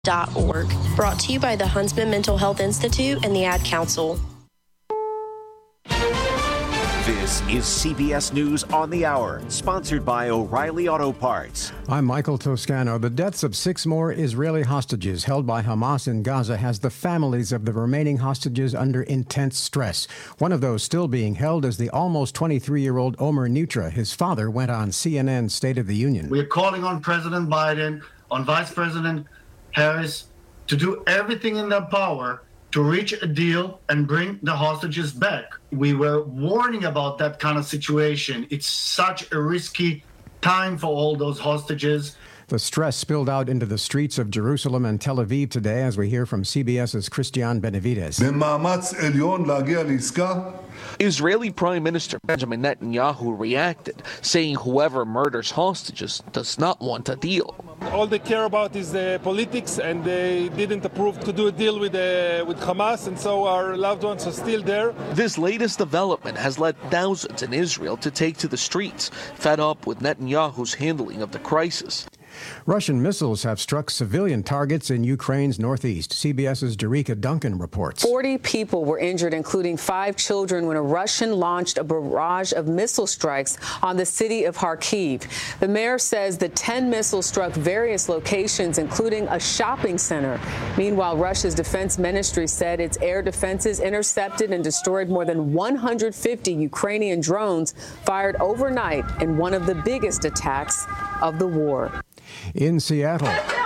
Brought to you by the Huntsman Mental Health Institute and the Ad Council. This is CBS News on the Hour, sponsored by O'Reilly Auto Parts. I'm Michael Toscano. The deaths of 6 more Israeli hostages held by Hamas in Gaza has the families of the remaining hostages under intense stress. One of those still being held is the almost 23-year-old Omer Nutra. His father went on CNN's State of the Union. We're calling on President Biden, on Vice President Harris, to do everything in their power to reach a deal and bring the hostages back. We were warning about that kind of situation. It's such a risky time for all those hostages. The stress spilled out into the streets of Jerusalem and Tel Aviv today, as we hear from CBS's Christian Benavides. Israeli Prime Minister Benjamin Netanyahu reacted, saying whoever murders hostages does not want a deal. All they care about is the politics, and they didn't approve to do a deal with Hamas, and so our loved ones are still there. This latest development has led thousands in Israel to take to the streets, fed up with Netanyahu's handling of the crisis. Russian missiles have struck civilian targets in Ukraine's northeast. CBS's Derica Duncan reports. 40 people were injured, including 5 children, when a Russian launched a barrage of missile strikes on the city of Kharkiv. The mayor says the 10 missiles struck various locations, including a shopping center. Meanwhile, Russia's defense ministry said its air defenses intercepted and destroyed more than 150 Ukrainian drones fired overnight in one of the biggest attacks of the war. In Seattle,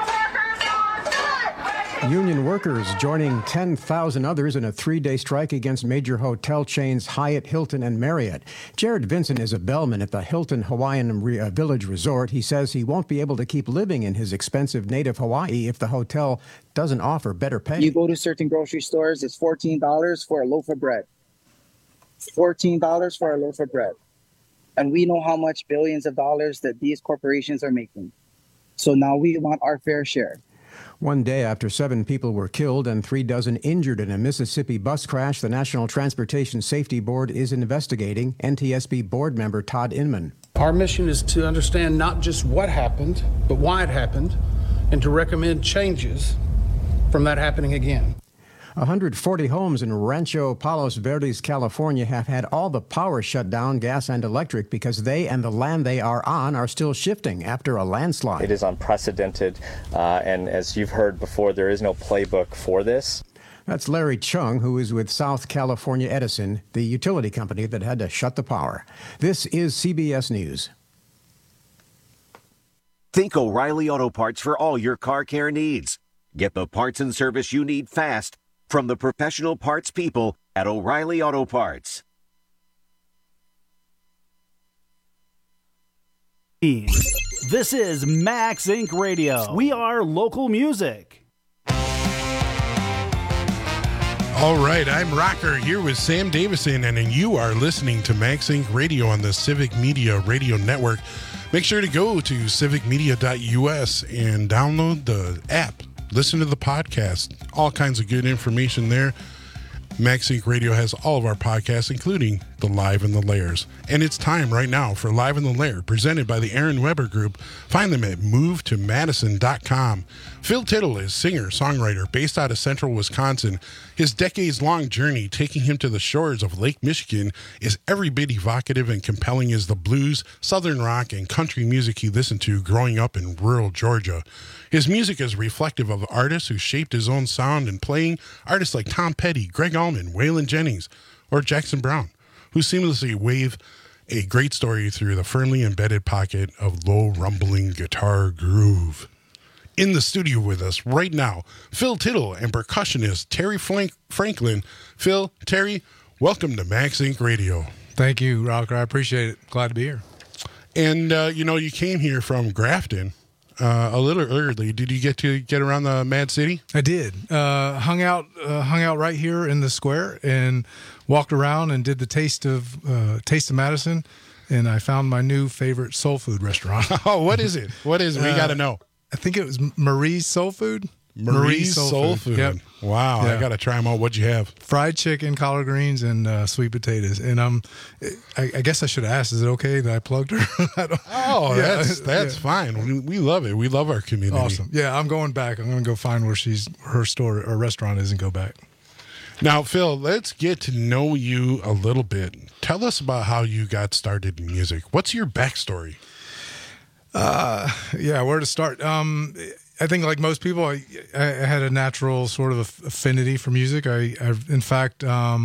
union workers joining 10,000 others in a 3-day strike against major hotel chains Hyatt, Hilton, and Marriott. Jared Vinson is a bellman at the Hilton Hawaiian Village Resort. He says he won't be able to keep living in his expensive native Hawaii if the hotel doesn't offer better pay. You go to certain grocery stores, it's $14 for a loaf of bread. $14 for a loaf of bread. And we know how much billions of dollars that these corporations are making. So now we want our fair share. One day after 7 people were killed and 3 dozen injured in a Mississippi bus crash, the National Transportation Safety Board is investigating. NTSB board member Todd Inman. Our mission is to understand not just what happened, but why it happened, and to recommend changes from that happening again. 140 homes in Rancho Palos Verdes, California have had all the power shut down, gas and electric, because they and the land they are on are still shifting after a landslide. It is unprecedented, and as you've heard before, there is no playbook for this. That's Larry Chung, who is with South California Edison, the utility company that had to shut the power. This is CBS News. Think O'Reilly Auto Parts for all your car care needs. Get the parts and service you need fast from the professional parts people at O'Reilly Auto Parts. This is Max Inc. Radio. We are local music. All right, I'm Rocker here with Sam Davison, and you are listening to Max Inc. Radio on the Civic Media Radio Network. Make sure to go to civicmedia.us and download the app. Listen to the podcast. All kinds of good information there. Max Inc. Radio has all of our podcasts, including the Live in the Lairs. And it's time right now for Live in the Lair, presented by the Aaron Weber Group. Find them at movetomadison.com. Phil Tittle is singer, songwriter, based out of central Wisconsin. His decades-long journey taking him to the shores of Lake Michigan is every bit evocative and compelling as the blues, southern rock, and country music he listened to growing up in rural Georgia. His music is reflective of artists who shaped his own sound and playing, artists like Tom Petty, Greg Allman, Waylon Jennings, or Jackson Browne, who seamlessly weave a great story through the firmly embedded pocket of low rumbling guitar groove. In the studio with us right now, Phil Tittle and percussionist Terry Franklin. Phil, Terry, welcome to Max Inc. Radio. Thank you, Rocker. I appreciate it. Glad to be here. And, you came here from Grafton a little early. Did you get around the Mad City? I did. Hung out right here in the square and walked around and did the Taste of Madison, and I found my new favorite soul food restaurant. Oh, what is it? We got to know. I think it was Marie's Soul Food. Marie's Soul Food. Yep. Wow, Yeah. I got to try them out. What'd you have? Fried chicken, collard greens, and sweet potatoes. And I guess I should have asked, is it okay that I plugged her? That's fine. We love it. We love our community. Awesome. Yeah, I'm going back. I'm going to go find where her store or restaurant is and go back. Now, Phil, let's get to know you a little bit. Tell us about how you got started in music. What's your backstory? Where to start? I think, like most people, I had a natural sort of affinity for music. In fact,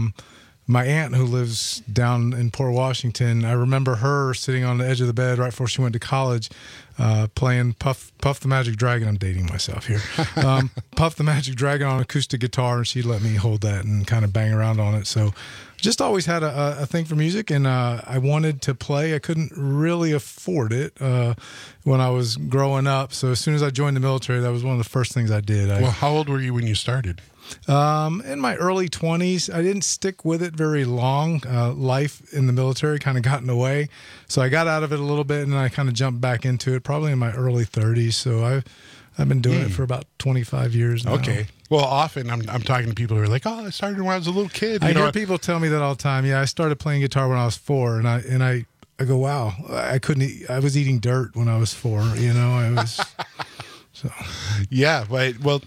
my aunt who lives down in Port Washington, I remember her sitting on the edge of the bed right before she went to college, playing Puff the Magic Dragon. I'm dating myself here. Puff the Magic Dragon on acoustic guitar, and she'd let me hold that and kind of bang around on it. So just always had a thing for music, and I wanted to play. I couldn't really afford it when I was growing up. So as soon as I joined the military, that was one of the first things I did. Well, how old were you when you started? In my early 20s. I didn't stick with it very long. Life in the military kind of got in the way. So I got out of it a little bit, and I kind of jumped back into it probably in my early 30s. So I've been doing it for about 25 years now. Okay. Well, often I'm talking to people who are like, "Oh, I started when I was a little kid." I hear people tell me that all the time. Yeah, I started playing guitar when I was 4, and I go, "Wow, I couldn't eat. I was eating dirt when I was 4." You know, I was. So. Yeah, but well,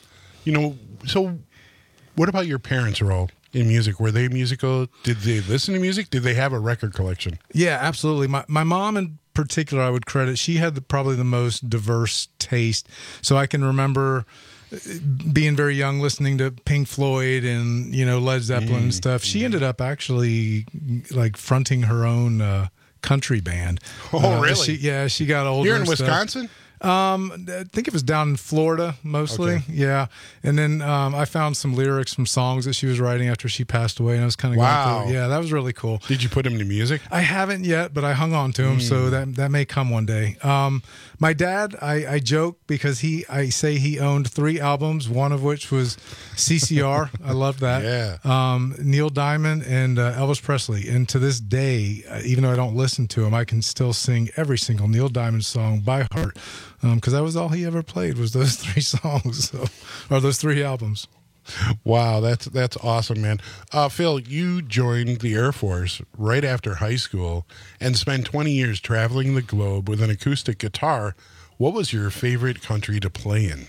so what about your parents' role in music? Were they musical? Did they listen to music? Did they have a record collection? Yeah, absolutely. My mom in particular, I would credit. She had probably the most diverse taste. So I can remember being very young, listening to Pink Floyd and Led Zeppelin and stuff. She ended up actually like fronting her own country band. Oh, really? She got older. Here in Wisconsin? I think it was down in Florida mostly. Okay. Yeah. And then I found some lyrics from songs that she was writing after she passed away, and I was kind of going through it. Yeah, that was really cool. Did you put them to music? I haven't yet, but I hung on to them, so that may come one day. My dad, I joke because I say he owned 3 albums, one of which was CCR. I love that. Yeah. Neil Diamond and Elvis Presley. And to this day, even though I don't listen to him, I can still sing every single Neil Diamond song by heart. Because that was all he ever played was those 3 songs, or those 3 albums. Wow, that's awesome, man. Phil, you joined the Air Force right after high school and spent 20 years traveling the globe with an acoustic guitar. What was your favorite country to play in?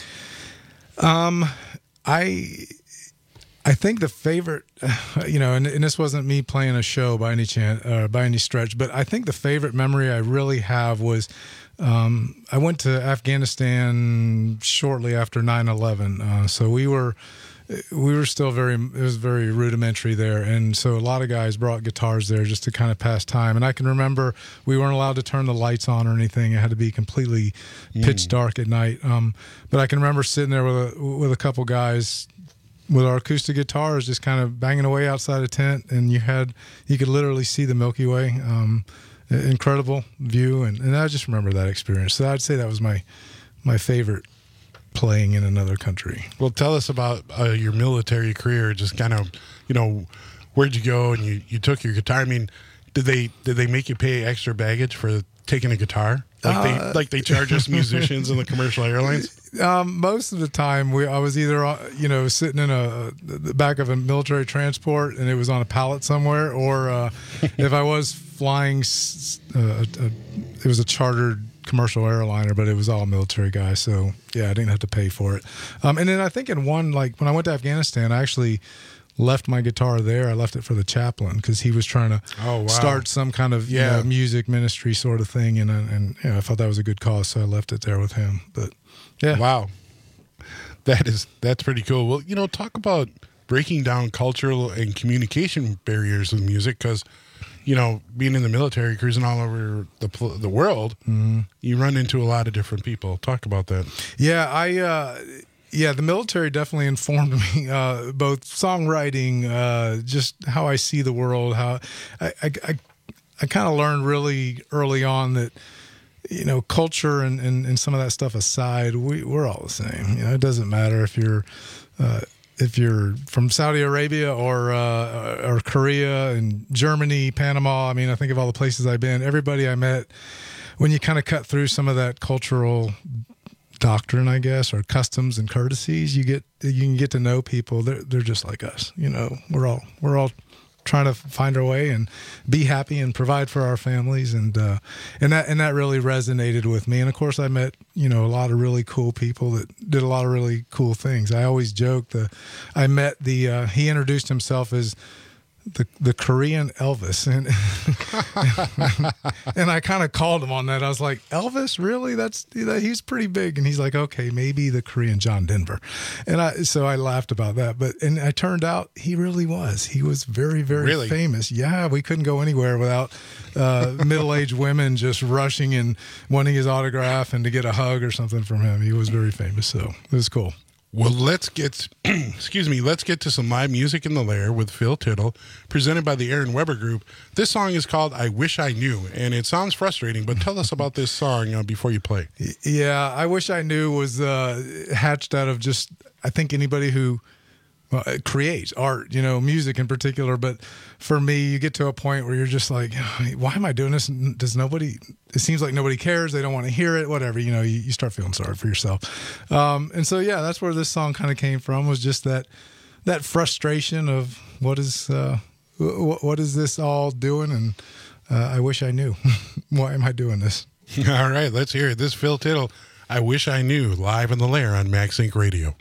I think the favorite, and this wasn't me playing a show by any chance, by any stretch, but I think the favorite memory I really have was I went to Afghanistan shortly after 9/11. So we were still it was very rudimentary there. And so a lot of guys brought guitars there just to kind of pass time. And I can remember we weren't allowed to turn the lights on or anything. It had to be completely pitch dark at night. But I can remember sitting there with a couple guys with our acoustic guitars just kind of banging away outside a tent, and you could literally see the Milky Way. Incredible view, and I just remember that experience. So I'd say that was my favorite, playing in another country. Well, tell us about your military career. Just kind of, where'd you go and you took your guitar? I mean, did they make you pay extra baggage for taking a guitar? Like they charge us musicians in the commercial airlines? Most of the time, I was either sitting in the back of a military transport and it was on a pallet somewhere, or if I was flying, it was a chartered commercial airliner, but it was all military guys. So yeah, I didn't have to pay for it. And then I think in one, like when I went to Afghanistan, I actually left my guitar there. I left it for the chaplain because he was trying to start some kind of music ministry sort of thing, and I thought that was a good cause, so I left it there with him. But yeah, wow, that's pretty cool. Well, talk about breaking down cultural and communication barriers with music, because being in the military, cruising all over the world, you run into a lot of different people. Talk about that. Yeah, the military definitely informed me, both songwriting, just how I see the world, how I kind of learned really early on that, culture and some of that stuff aside, we're all the same. It doesn't matter if you're from Saudi Arabia or Korea and Germany, Panama. I mean, I think of all the places I've been. Everybody I met, when you kind of cut through some of that cultural doctrine, I guess, or customs and courtesies. You can get to know people. They're just like us. We're all trying to find our way and be happy and provide for our families, and that really resonated with me. And of course, I met a lot of really cool people that did a lot of really cool things. I always joke that I met he introduced himself as the Korean Elvis, and I kind of called him on that. I was like, Elvis, really? He's pretty big. And he's like, okay, maybe the Korean John Denver. And so I laughed about that. And I turned out he really was. He was very, very famous. Yeah, we couldn't go anywhere without middle-aged women just rushing and wanting his autograph and to get a hug or something from him. He was very famous, so it was cool. Well, let's get to some live music in the Lair with Phil Tittle, presented by the Aaron Weber Group. This song is called I Wish I Knew, and it sounds frustrating, but tell us about this song before you play. Yeah, I Wish I Knew was hatched out of just, I think, anybody who creates art, music in particular. But for me, you get to a point where you're just like, why am I doing this? It seems like nobody cares. They don't want to hear it, whatever. You start feeling sorry for yourself. And so, yeah, that's where this song kind of came from, was just that frustration of what is this all doing? And I wish I knew. Why am I doing this? All right, let's hear it. This is Phil Tittle, I Wish I Knew, live in the Lair on Max Inc. Radio.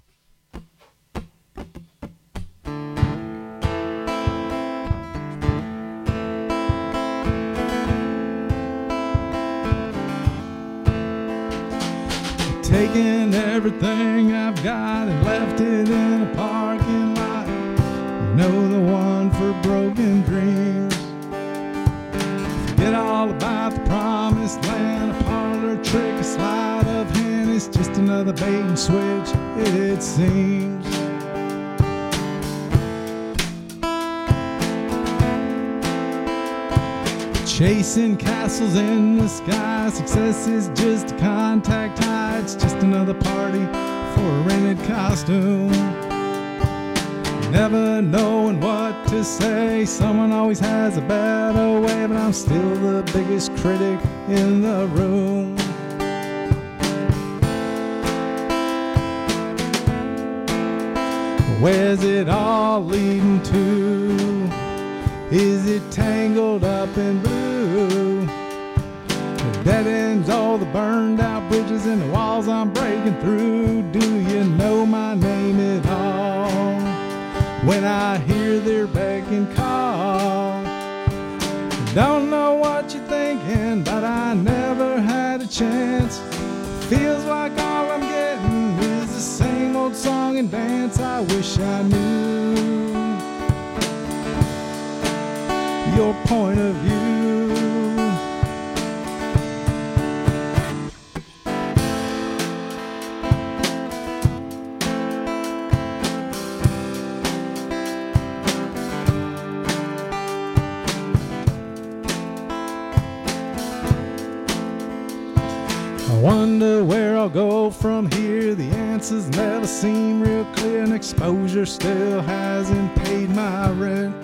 Taking everything I've got and left it in a parking lot. The one for broken dreams. Forget all about the promised land. A parlor trick, a sleight of hand. It's just another bait and switch, it seems. Chasing castles in the sky. Success is just a contact high. It's just another party for a rented costume. Never knowing what to say. Someone always has a better way, but I'm still the biggest critic in the room. Where's it all leading to? Is it tangled up in blue? The dead ends, all the burned out bridges and the walls I'm breaking through. Do you know my name at all? When I hear their beck and call, don't know what you're thinking, but I never had a chance. Feels like all I'm getting is the same old song and dance. I wish I knew your point of view. I wonder where I'll go from here. The answers never seem real clear, and exposure still hasn't paid my rent.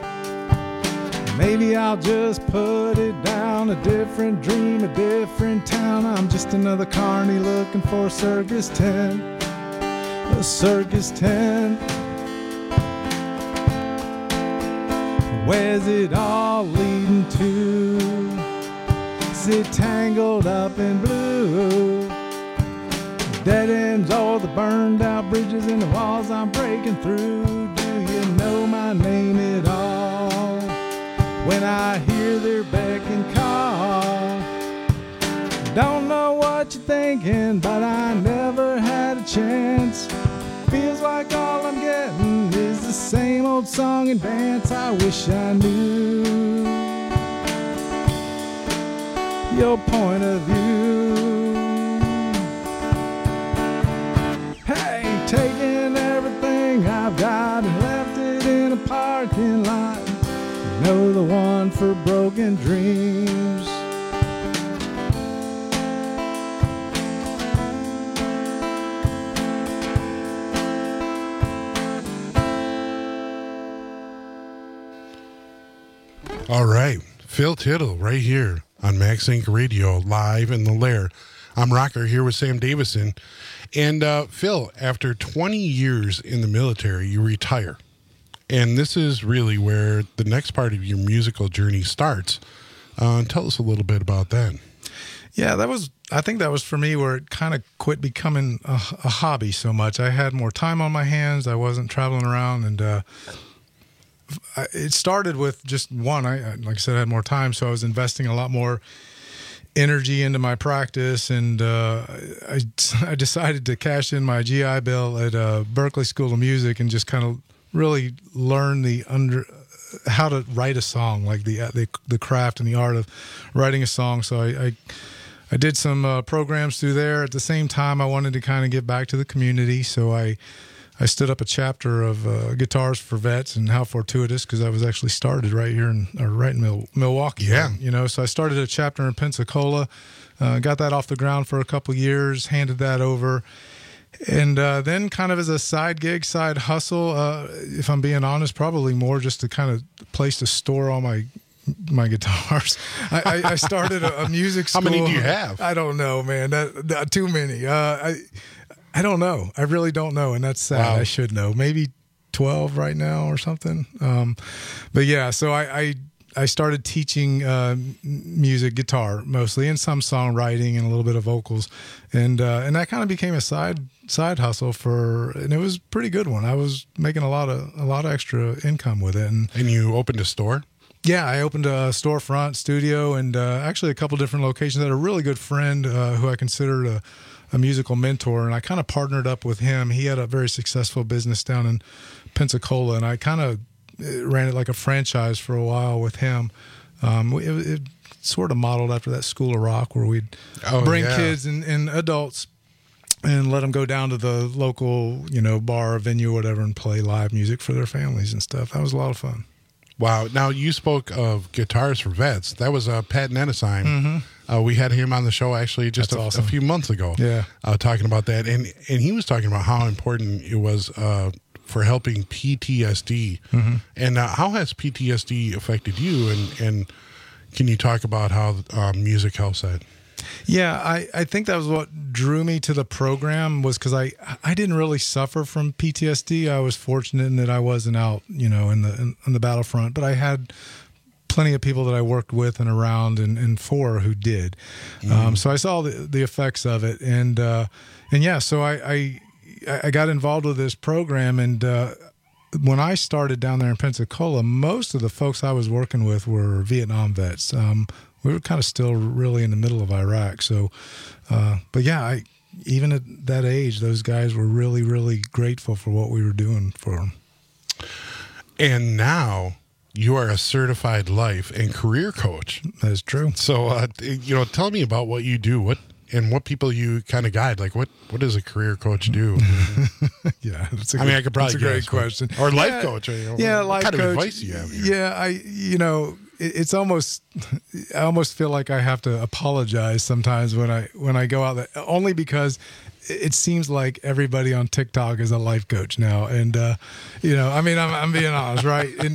Maybe I'll just put it down, a different dream, a different town. I'm just another carny looking for a circus tent. A circus tent. Where's it all leading to? Is it tangled up in blue? Dead ends, all the burned out bridges and the walls I'm breaking through. Do you know my name at all? When I hear their beck and call, don't know what you're thinking, but I never had a chance. Feels like all I'm getting is the same old song and dance. I wish I knew your point of view. Hey, taking everything I've got and left it in a parking lot. The one for broken dreams. All right, Phil Tittle right here on Max Inc. Radio, live in the Lair I'm Rocker here with Sam Davison. And Phil, after 20 years in the military, you retire. And this is really where the next part of your musical journey starts. Tell us a little bit about that. Yeah, I think that was for me where it kind of quit becoming a hobby so much. I had more time on my hands. I wasn't traveling around, and it started with just one. Like I said, I had more time, so I was investing a lot more energy into my practice, and I decided to cash in my GI Bill at Berklee School of Music and just kind of really learn how to write a song, like the craft and the art of writing a song. So I did some programs through there. At the same time, I wanted to kind of give back to the community, so I stood up a chapter of Guitars for Vets, and how fortuitous, because I was actually started right in Milwaukee. Yeah. So I started a chapter in Pensacola, got that off the ground for a couple of years, handed that over. And then kind of as a side gig, side hustle, if I'm being honest, probably more just to kind of place to store all my guitars. I started a music school. How many do you have? I don't know, man. That too many. I don't know. I really don't know, and that's sad. Wow. I should know. Maybe 12 right now or something. But yeah, so I started teaching music, guitar mostly, and some songwriting and a little bit of vocals, and that kind of became a side hustle and it was a pretty good one. I was making a lot of extra income with it. And you opened a store? Yeah, I opened a storefront, studio, and actually a couple different locations. I had a really good friend who I considered a musical mentor, and I kind of partnered up with him. He had a very successful business down in Pensacola, and I kind of ran it like a franchise for a while with him. It sort of modeled after that School of Rock, where we'd bring kids and adults and let them go down to the local, bar or venue or whatever and play live music for their families and stuff. That was a lot of fun. Wow. Now, you spoke of Guitars for Vets. That was Pat Nenesheim. Mm-hmm. We had him on the show actually just a few months ago. Yeah. Talking about that. And he was talking about how important it was for helping PTSD. Mm-hmm. And how has PTSD affected you? And can you talk about how music helps that? Yeah, I think that was what drew me to the program, was because I didn't really suffer from PTSD. I was fortunate in that I wasn't out, in the battlefront, but I had plenty of people that I worked with and around and for who did. Mm. So I saw the effects of it, and yeah, so I got involved with this program, and when I started down there in Pensacola, most of the folks I was working with were Vietnam vets. We were kind of still really in the middle of Iraq. So, but yeah, even at that age, those guys were really, really grateful for what we were doing for them. And now you are a certified life and career coach. That is true. So, tell me about what you do, what people you kind of guide. Like, what does a career coach do? Yeah, I could probably that's a great question. Or life coach. Yeah, life coach. What kind of advice do you have here? Yeah, it's almost, I almost feel like I have to apologize sometimes when I go out there, only because it seems like everybody on TikTok is a life coach now. And, I'm being honest, right? And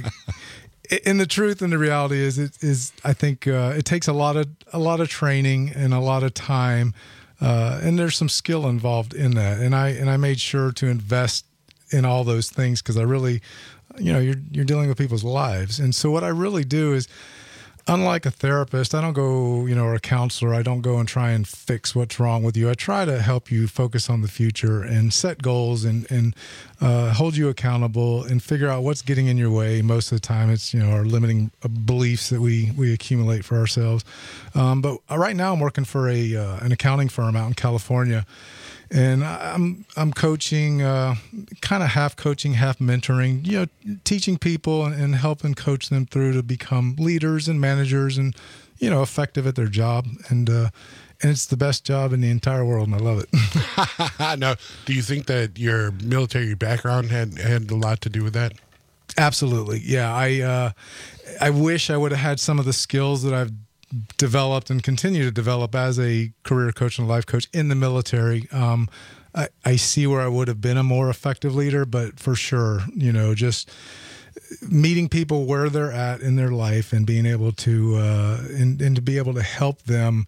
the truth and the reality is I think it takes a lot of training and a lot of time, and there's some skill involved in that. And I made sure to invest in all those things, because I really, you're dealing with people's lives. And so what I really do is, unlike a therapist, I don't go, or a counselor, I don't go and try and fix what's wrong with you. I try to help you focus on the future and set goals and hold you accountable and figure out what's getting in your way. Most of the time it's, our limiting beliefs that we accumulate for ourselves. But right now I'm working for an accounting firm out in California. And I'm coaching, kind of half coaching, half mentoring, teaching people and helping coach them through to become leaders and managers and, effective at their job. And it's the best job in the entire world, and I love it. Now, do you think that your military background had a lot to do with that? Absolutely. Yeah. I wish I would have had some of the skills that I've developed and continue to develop as a career coach and a life coach in the military. I see where I would have been a more effective leader, but for sure, just meeting people where they're at in their life and being able to, and to be able to help them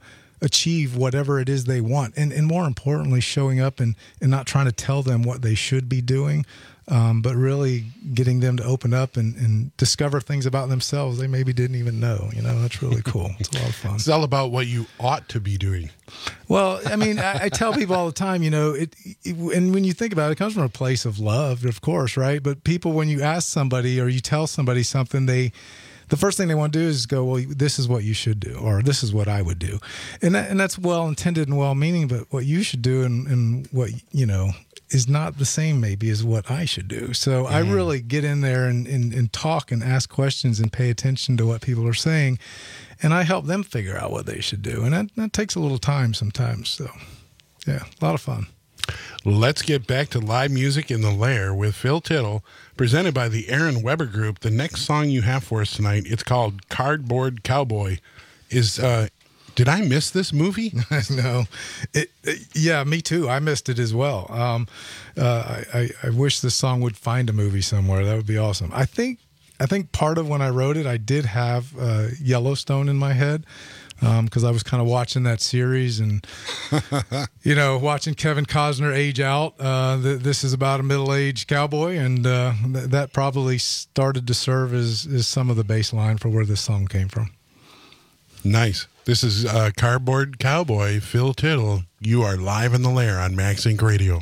achieve whatever it is they want. And more importantly, showing up and not trying to tell them what they should be doing, but really getting them to open up and discover things about themselves they maybe didn't even know. That's really cool. It's a lot of fun. It's all about what you ought to be doing. Well, I mean, I tell people all the time, and when you think about it, it comes from a place of love, of course, right? But people, when you ask somebody or you tell somebody something, the first thing they want to do is go, well, this is what you should do, or this is what I would do. And that's well-intended and well-meaning, but what you should do and what, is not the same maybe as what I should do. So I really get in there and talk and ask questions and pay attention to what people are saying. And I help them figure out what they should do. And that takes a little time sometimes. So, yeah, a lot of fun. Let's get back to live music in the Lair with Phil Tittle, presented by the Aaron Weber Group. The next song you have for us tonight, it's called Cardboard Cowboy. Did I miss this movie? No. Yeah, me too. I missed it as well. I wish this song would find a movie somewhere. That would be awesome. I think part of when I wrote it, I did have Yellowstone in my head. Because I was kind of watching that series and, watching Kevin Costner age out. This is about a middle-aged cowboy, and that probably started to serve as some of the baseline for where this song came from. Nice. This is Cardboard Cowboy, Phil Tittle. You are live in the Lair on Max Inc. Radio.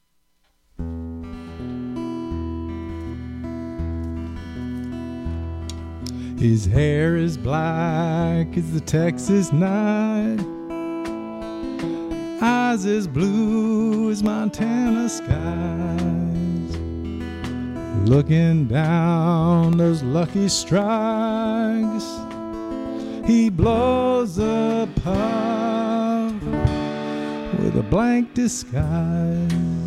His hair is black as the Texas night, eyes as blue as Montana skies. Looking down those lucky strikes, he blows a puff with a blank disguise.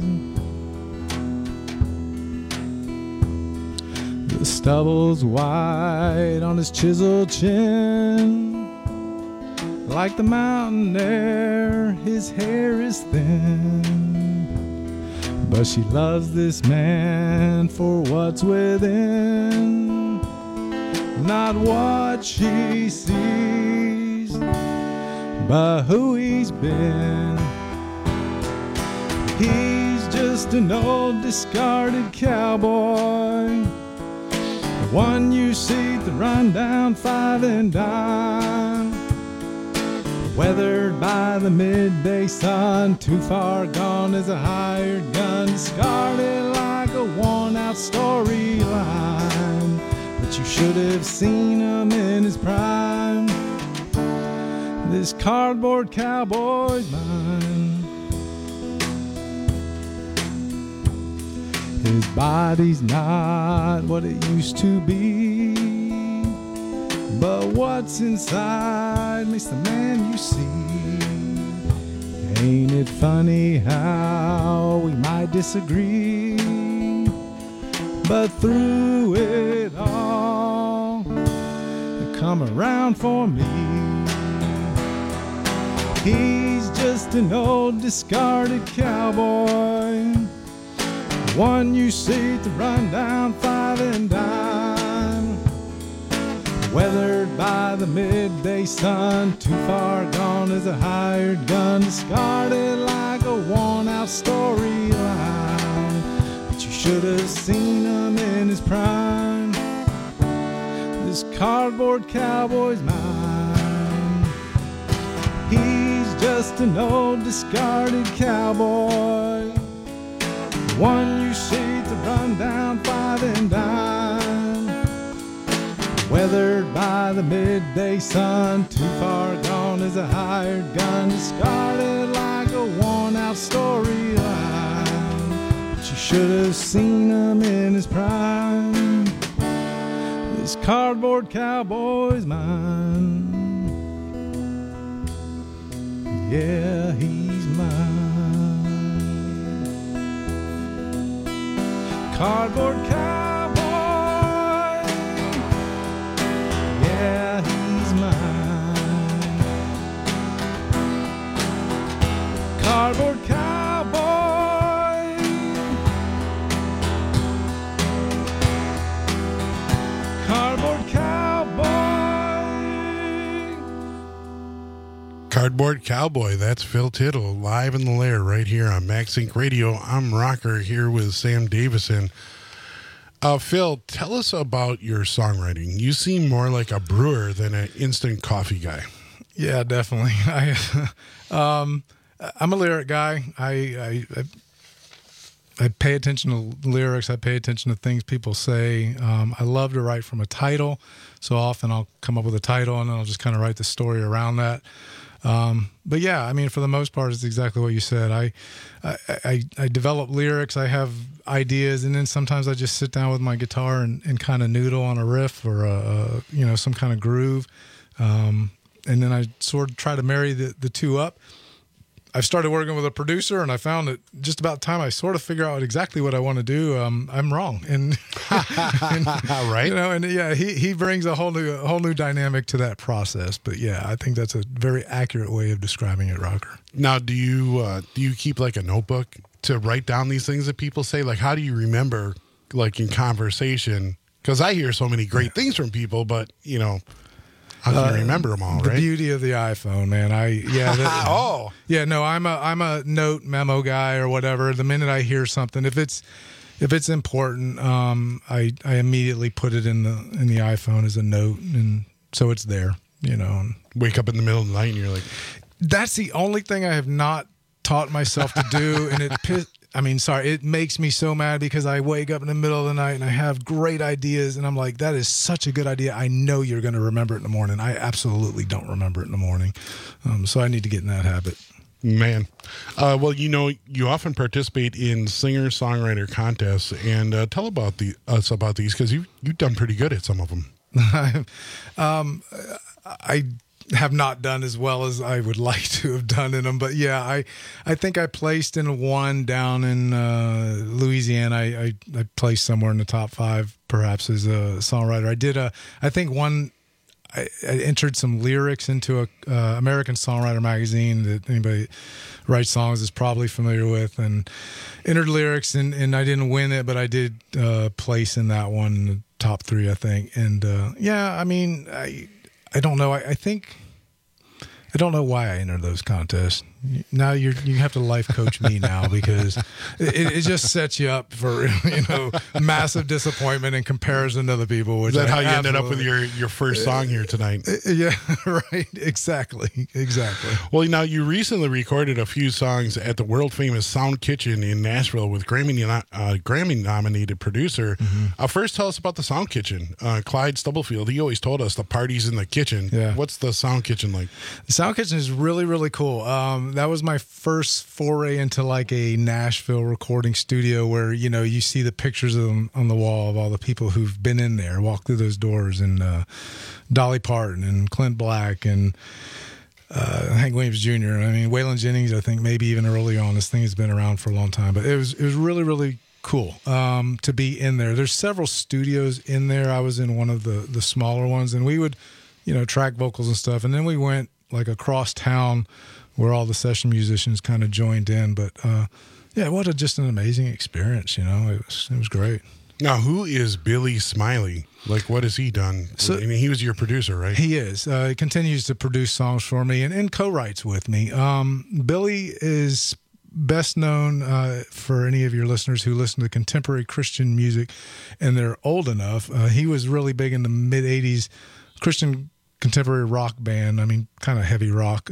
The stubble's white on his chiseled chin. Like the mountain air, his hair is thin. But she loves this man for what's within, not what she sees, but who he's been. He's just an old discarded cowboy, one you see at the rundown 5 and dime. Weathered by the midday sun, too far gone as a hired gun, discarded like a worn-out storyline. But you should have seen him in his prime. This cardboard cowboy's mine. His body's not what it used to be, but what's inside makes the man you see. Ain't it funny how we might disagree, but through it all, you come around for me. He's just an old discarded cowboy, one you see to run down 5 and dime. Weathered by the midday sun, too far gone as a hired gun, discarded like a worn-out storyline. But you should have seen him in his prime. This cardboard cowboy's mine. He's just an old discarded cowboy, one you see to run down 5 and dime. Weathered by the midday sun, too far gone as a hired gun, discarded like a worn-out storyline. But you should have seen him in his prime. This cardboard cowboy's mine. Yeah, he's mine. Cardboard cowboy, yeah, he's mine. Cardboard cowboy, cardboard cowboy. Cardboard Cowboy, that's Phil Tittle, live in the lair right here on Max Inc. Radio. I'm Rocker here with Sam Davison. Phil, tell us about your songwriting. You seem more like a brewer than an instant coffee guy. Yeah, definitely. I'm a lyric guy. I pay attention to lyrics. I pay attention to things people say. I love to write from a title. So often I'll come up with a title and then I'll just kind of write the story around that. But yeah, I mean, for the most part, it's exactly what you said. I develop lyrics. I have ideas, and then sometimes I just sit down with my guitar and kind of noodle on a riff or some kind of groove. And then I sort of try to marry the two up. I've started working with a producer, and I found that just about time I sort of figure out exactly what I want to do, I'm wrong. And, right, and yeah, he brings a whole new dynamic to that process. But yeah, I think that's a very accurate way of describing it, Rocker. Now, do you keep like a notebook to write down these things that people say? Like, how do you remember, like in conversation? Because I hear so many great things from people, but how can you remember them all, the right? The beauty of the iPhone, man. I'm a note memo guy or whatever. The minute I hear something, if it's important, I immediately put it in the iPhone as a note, and so it's there. And wake up in the middle of the night and you're like, that's the only thing I have not taught myself to do, and it makes me so mad because I wake up in the middle of the night and I have great ideas and I'm like, that is such a good idea. I know you're going to remember it in the morning. I absolutely don't remember it in the morning. So I need to get in that habit. Man. Well, you often participate in singer-songwriter contests, and tell us about these, because you've done pretty good at some of them. I have not done as well as I would like to have done in them, but yeah, I think I placed in one down in Louisiana. I placed somewhere in the top 5, perhaps, as a songwriter. I entered some lyrics into a American Songwriter magazine that anybody writes songs is probably familiar with, and entered lyrics, and I didn't win it, but I did place in that one in the top 3, I think. And I don't know. I think I don't know why I entered those contests. Now you have to life coach me now, because it just sets you up for massive disappointment in comparison to other people. Which Is that how you ended up with your first song here tonight? Yeah, right. Exactly. Well, now you recently recorded a few songs at the world famous Sound Kitchen in Nashville with Grammy nominated producer. Mm-hmm. First, tell us about the Sound Kitchen. Clyde Stubblefield, he always told us the party's in the kitchen. Yeah. What's the Sound Kitchen like? The Sound Kitchen is really, really cool. That was my first foray into like a Nashville recording studio where, you see the pictures of them on the wall of all the people who've been in there, walked through those doors, and Dolly Parton and Clint Black and Hank Williams Jr. Waylon Jennings, I think maybe even early on. This thing has been around for a long time, but it was really, really cool to be in there. There's several studios in there. I was in one of the smaller ones, and we would, track vocals and stuff. And then we went like across town where all the session musicians kind of joined in. But what just an amazing experience, It was great. Now, who is Billy Smiley? Like, what has he done? He was your producer, right? He is. He continues to produce songs for me and co-writes with me. Billy is best known for any of your listeners who listen to contemporary Christian music and they're old enough. He was really big in the mid-'80s Christian contemporary rock band. Kind of heavy rock.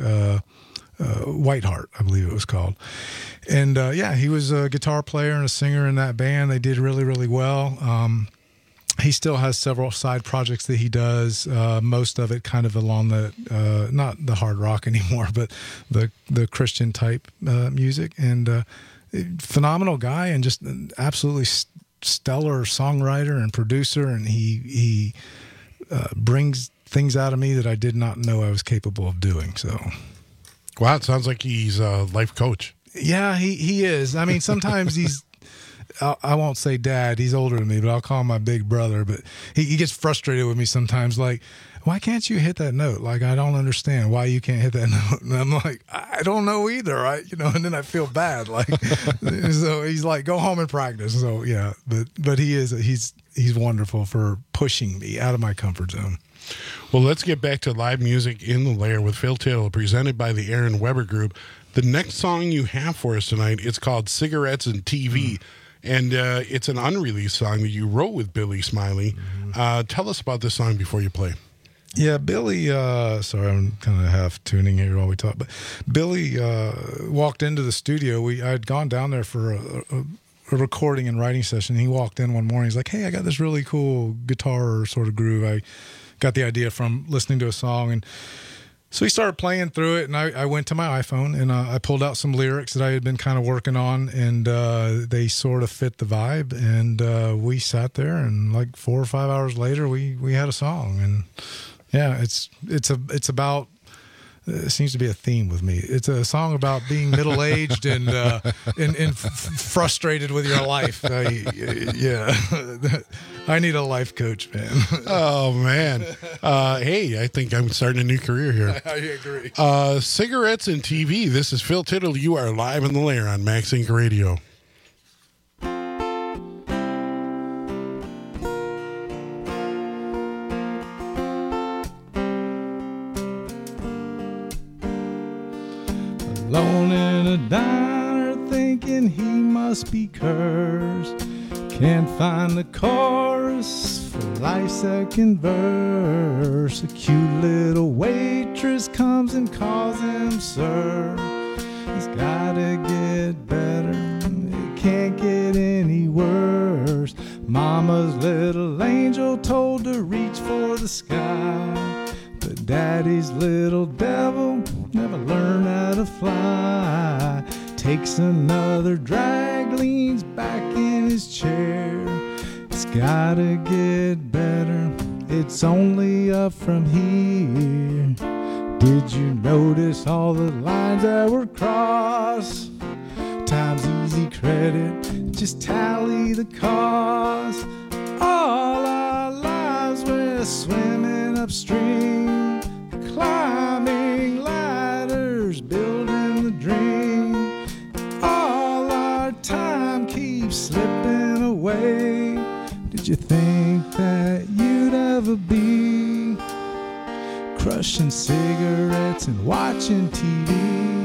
Whiteheart, I believe it was called. And he was a guitar player and a singer in that band. They did really, really well. He still has several side projects that he does, most of it kind of along the, not the hard rock anymore, but the Christian type music. And phenomenal guy, and just an absolutely stellar songwriter and producer. And he brings things out of me that I did not know I was capable of doing. So... Wow, it sounds like he's a life coach. Yeah, he is. Sometimes he's, I won't say dad, he's older than me, but I'll call him my big brother. But he gets frustrated with me sometimes, like, why can't you hit that note? Like, I don't understand why you can't hit that note. And I'm like, I don't know either, right? And then I feel bad. Like, so he's like, go home and practice. So, yeah, but he's wonderful for pushing me out of my comfort zone. Well, let's get back to live music in the Lair with Phil Tittle, presented by the Aaron Weber Group. The next song you have for us tonight, it's called Cigarettes and TV, and it's an unreleased song that you wrote with Billy Smiley. Tell us about this song before you play. Yeah, Billy, sorry, I'm kind of half tuning here while we talk, but Billy walked into the studio. I had gone down there for a recording and writing session. He walked in one morning. He's like, hey, I got this really cool guitar sort of groove. I got the idea from listening to a song. And so he started playing through it, and I went to my iPhone, and I pulled out some lyrics that I had been kind of working on, and they sort of fit the vibe. And we sat there, and like 4 or 5 hours later, we had a song. And yeah, it's about. It seems to be a theme with me. It's a song about being middle-aged and frustrated with your life. I need a life coach, man. Oh, man. Hey, I think I'm starting a new career here. I agree. Cigarettes and TV. This is Phil Tittle. You are live in the Lair on Max Inc. Radio. Alone in a diner thinking he must be cursed. Can't find the chorus for life's second verse. A cute little waitress comes and calls him sir. It's gotta get better, it can't get any worse. Mama's little angel told to reach for the sky, but daddy's little devil never learned how to fly. Takes another drag, leans back in his chair. It's gotta get better, it's only up from here. Did you notice all the lines that were crossed? Times easy credit, just tally the cost. All our lives we're swimming upstream, climbing ladders, building the dream. All our time keeps slipping away. Did you think that you'd ever be crushing cigarettes and watching TV?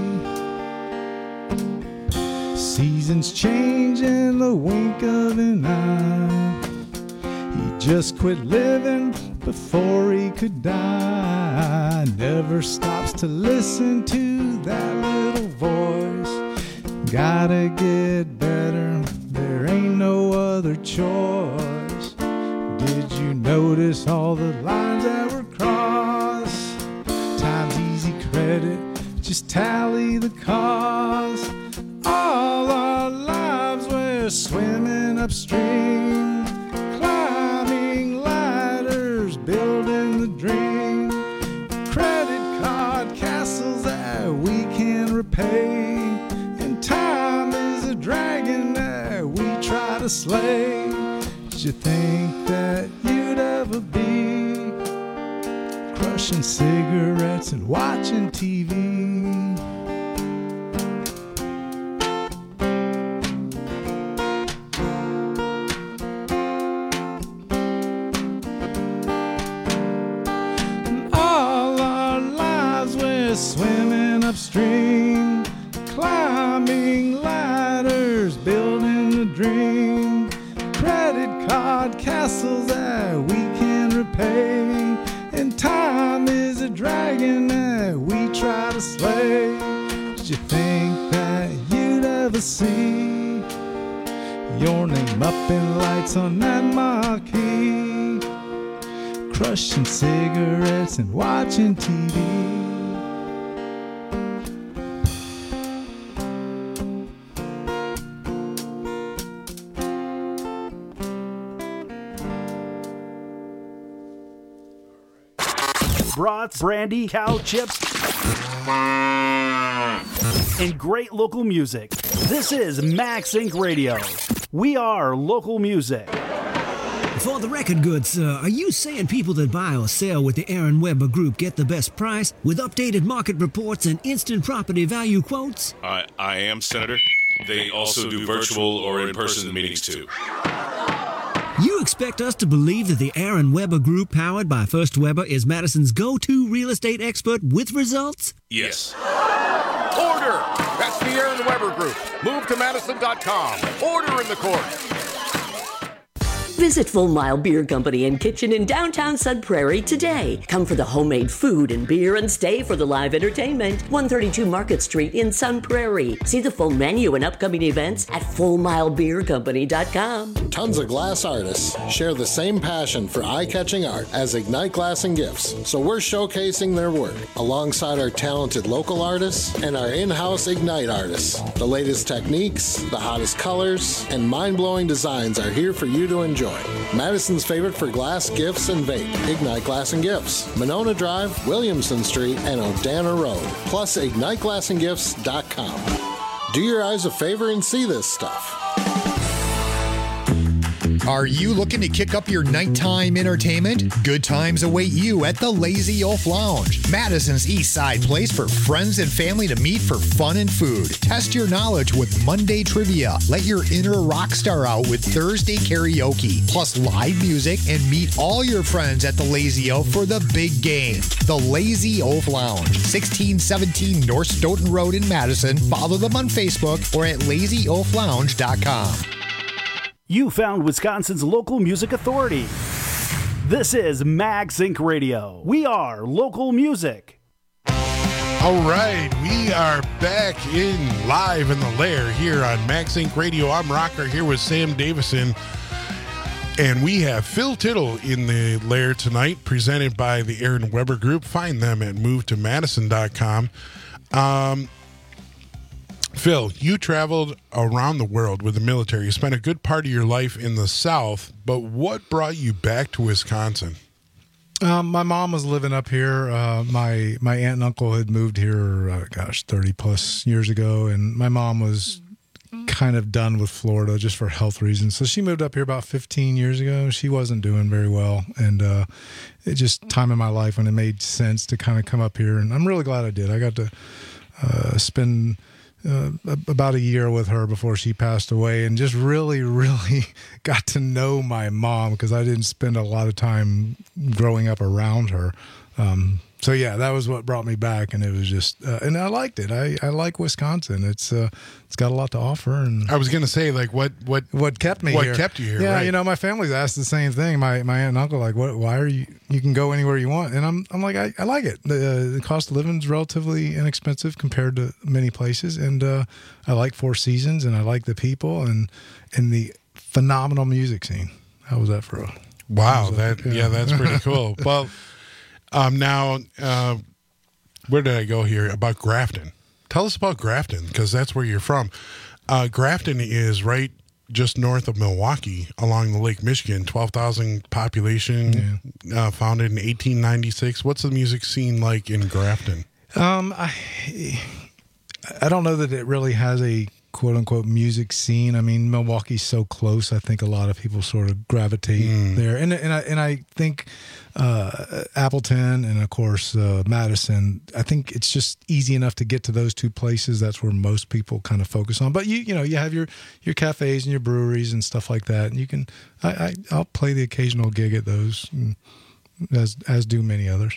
Seasons change in the wink of an eye. He just quit living before he could die. Never stops to listen to that little voice. Gotta get better, there ain't no other choice. Did you notice all the lines that were crossed? Times easy credit, just tally the cost. All our lives we're swimming upstream, climbing ladders, building the dream. Credit card castles that we can repay, and time is a dragon that we try to slay. Did you think that you'd ever be crushing cigarettes and watching TV? Swimming upstream, climbing ladders, building a dream. Credit card castles that we can repay, and time is a dragon that we try to slay. Did you think that you'd ever see your name up in lights on that marquee, crushing cigarettes and watching TV? Brats, brandy, cow chips, and great local music. This is Max Inc. Radio. We are local music. For the record goods, are you saying people that buy or sell with the Aaron Weber Group get the best price with updated market reports and instant property value quotes? I am, Senator. They also do virtual or in-person meetings, too. You expect us to believe that the Aaron Weber Group, powered by First Weber, is Madison's go-to real estate expert with results? Yes. Order! That's the Aaron Weber Group. Move to Madison.com. Order in the court. Visit Full Mile Beer Company and Kitchen in downtown Sun Prairie today. Come for the homemade food and beer and stay for the live entertainment. 132 Market Street in Sun Prairie. See the full menu and upcoming events at FullMileBeerCompany.com. Tons of glass artists share the same passion for eye-catching art as Ignite Glass and Gifts, so we're showcasing their work alongside our talented local artists and our in-house Ignite artists. The latest techniques, the hottest colors, and mind-blowing designs are here for you to enjoy. Madison's favorite for glass, gifts, and vape. Ignite Glass and Gifts. Monona Drive, Williamson Street, and Odana Road. Plus, IgniteGlassandGifts.com. Do your eyes a favor and see this stuff. Are you looking to kick up your nighttime entertainment? Good times await you at the Lazy Oaf Lounge, Madison's East Side place for friends and family to meet for fun and food. Test your knowledge with Monday trivia. Let your inner rock star out with Thursday karaoke, plus live music, and meet all your friends at the Lazy Oaf for the big game. The Lazy Oaf Lounge, 1617 North Stoughton Road in Madison. Follow them on Facebook or at lazyoaflounge.com. You found Wisconsin's local music authority. This is Mag Sync Radio. We are local music. All right, we are back live in the lair here on Mag Sync Radio. I'm Rocker here with Sam Davison. And we have Phil Tittle in the lair tonight, presented by the Aaron Weber Group. Find them at movetomadison.com. Phil, you traveled around the world with the military. You spent a good part of your life in the South, but what brought you back to Wisconsin? My mom was living up here. My aunt and uncle had moved here, 30 plus years ago, and my mom was kind of done with Florida just for health reasons. So she moved up here about 15 years ago. She wasn't doing very well, and it just time in my life when it made sense to kind of come up here, and I'm really glad I did. I got to spend about a year with her before she passed away, and just really got to know my mom because I didn't spend a lot of time growing up around her. So yeah, that was what brought me back, and it was just, and I liked it. I like Wisconsin. It's got a lot to offer. And I was going to say, like, what kept me here? What kept you here? Yeah, right? you know, my family's asked the same thing. My aunt and uncle, like, why are you? You can go anywhere you want, and I'm like, I like it. The cost of living is relatively inexpensive compared to many places, and I like Four Seasons, and I like the people, and the phenomenal music scene. How was that for a? Wow, that's pretty cool. Well. Now, where did I go here? About Grafton. Tell us about Grafton, because that's where you're from. Grafton is right just north of Milwaukee along the Lake Michigan, 12,000 population, founded in 1896. What's the music scene like in Grafton? I don't know that it really has a quote-unquote music scene. I mean, Milwaukee's so close. I think a lot of people sort of gravitate there. And I think Appleton and, of course, Madison, I think it's just easy enough to get to those two places. That's where most people kind of focus on. But, you know, you have your cafes and your breweries and stuff like that. And you can I'll play the occasional gig at those, as do many others.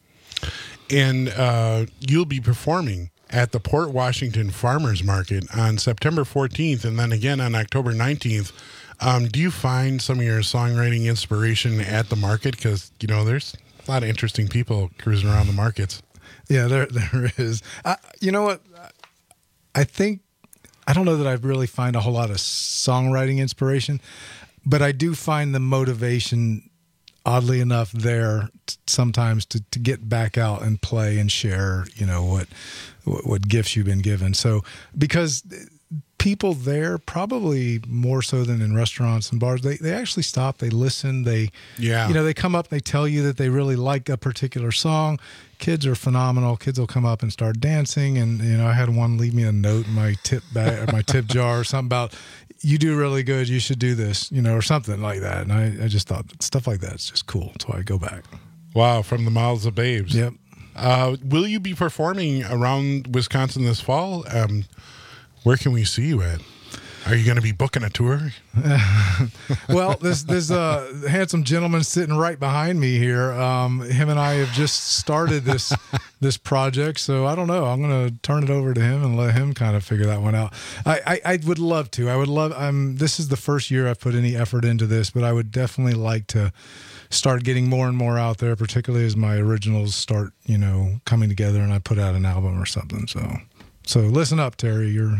And you'll be performing at the Port Washington Farmers Market on September 14th and then again on October 19th. Do you find some of your songwriting inspiration at the market? Because, you know, there's a lot of interesting people cruising around the markets. Yeah, there is. You know what? I don't know that I really find a whole lot of songwriting inspiration, but I do find the motivation, oddly enough, there sometimes to get back out and play and share, you know, what gifts you've been given. So because people there, probably more so than in restaurants and bars, they actually stop, they listen, they come up, they tell you that they really like a particular song. Kids are phenomenal. Kids will come up and start dancing, and you know, I had one leave me a note in my tip bag or my tip jar or something about, you do really good, you should do this, you know, or something like that. And I just thought stuff like that is just cool. So I go back. Wow, from the mouths of babes. Yep. Will you be performing around Wisconsin this fall? Where can we see you at? Are you going to be booking a tour? Well, there's a handsome gentleman sitting right behind me here. Him and I have just started this project, so I don't know. I'm going to turn it over to him and let him kind of figure that one out. I would love to. I would love. This is the first year I've put any effort into this, but I would definitely like to start getting more and more out there, particularly as my originals start, coming together and I put out an album or something. So listen up, Terry. You're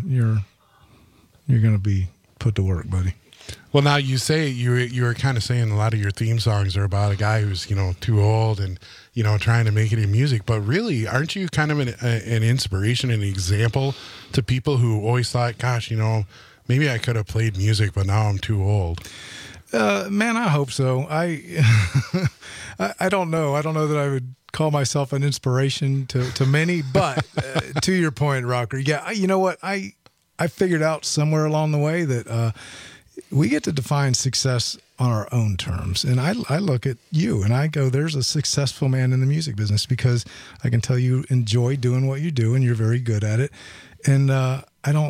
going to be put to work, buddy. Well, now you say you were kind of saying a lot of your theme songs are about a guy who's too old and trying to make it in music, but really, aren't you kind of an inspiration, an example to people who always thought, gosh, maybe I could have played music, but now I'm too old? Man, I hope so. I don't know. I don't know that I would call myself an inspiration to many, but to your point, Rocker, yeah, you know what? I figured out somewhere along the way that we get to define success on our own terms. And I look at you and I go, there's a successful man in the music business, because I can tell you enjoy doing what you do and you're very good at it. And I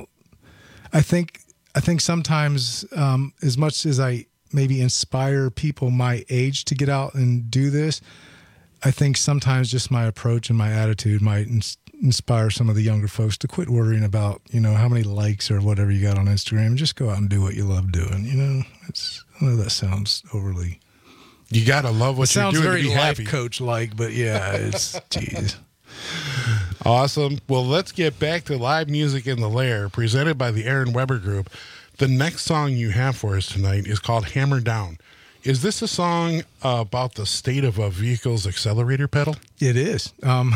think sometimes as much as I maybe inspire people my age to get out and do this, I think sometimes just my approach and my attitude might inspire some of the younger folks to quit worrying about, how many likes or whatever you got on Instagram, and just go out and do what you love doing. I know that sounds overly. You got to love what you're doing to be happy. Sounds very life coach-like, but yeah, it's, geez. Awesome. Well, let's get back to live music in the Lair, presented by the Aaron Weber Group. The next song you have for us tonight is called Hammer Down. Is this a song about the state of a vehicle's accelerator pedal? It is.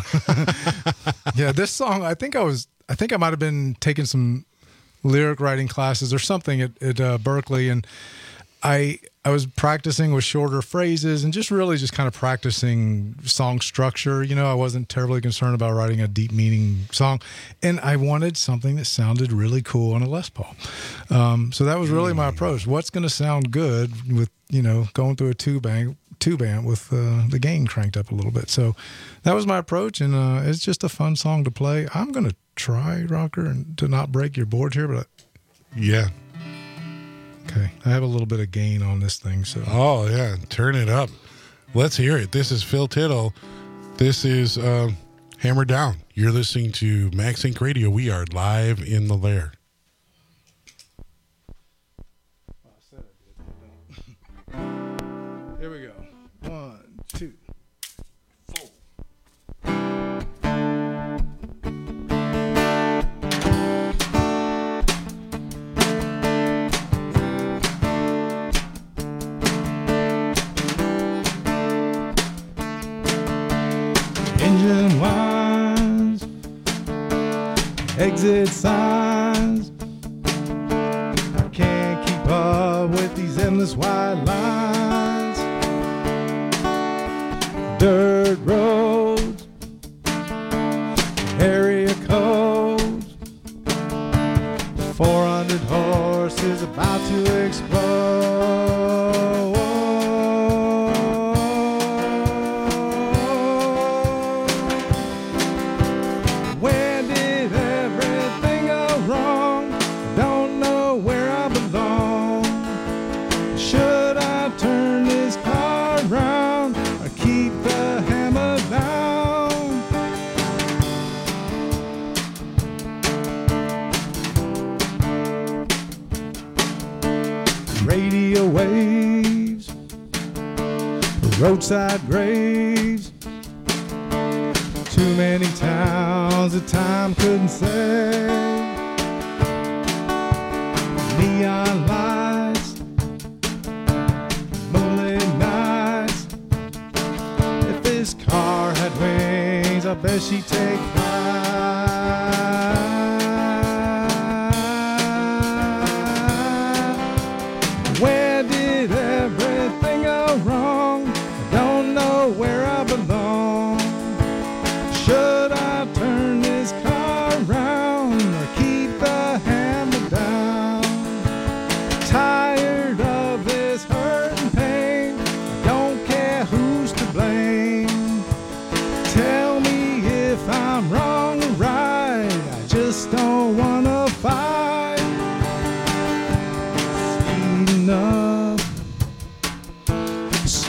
Yeah, this song, I think I might have been taking some lyric writing classes or something at Berkeley, and I was practicing with shorter phrases and just kind of practicing song structure. I wasn't terribly concerned about writing a deep meaning song, and I wanted something that sounded really cool on a Les Paul. So that was really my approach. What's going to sound good with, going through a tube amp with the gain cranked up a little bit. So that was my approach, and it's just a fun song to play. I'm going to try, Rocker, and to not break your board here, but yeah. Okay, I have a little bit of gain on this thing, so. Oh, yeah, turn it up. Let's hear it. This is Phil Tittle. This is Hammer Down. You're listening to Max Inc. Radio. We are live in the Lair. Here we go. 1, 2, 4. Engine whines, exit signs. I can't keep up with these endless white lines. Dirt roads, area codes. 400 horses about to explode. Where did everything go wrong? Don't know where I belong. Should I turn this car around or keep the hammer down? Radio waves, roadside graves. Too many towns that time couldn't save. Neon lights, moonlit nights. If this car had wings, I bet she'd take flight. Where did everything go wrong? I don't know where I belong. Should I turn this car around or keep the hammer down? Tired of this hurt and pain. I don't care who's to blame. Tell me if I'm wrong.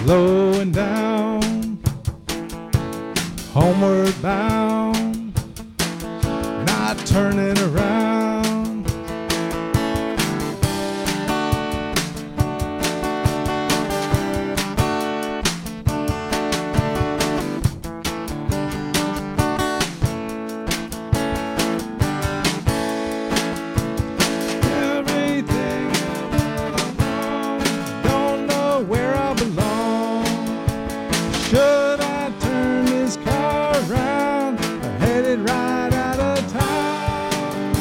slowing down, homeward bound, not turning around. Should I turn this car around, headed right out of town?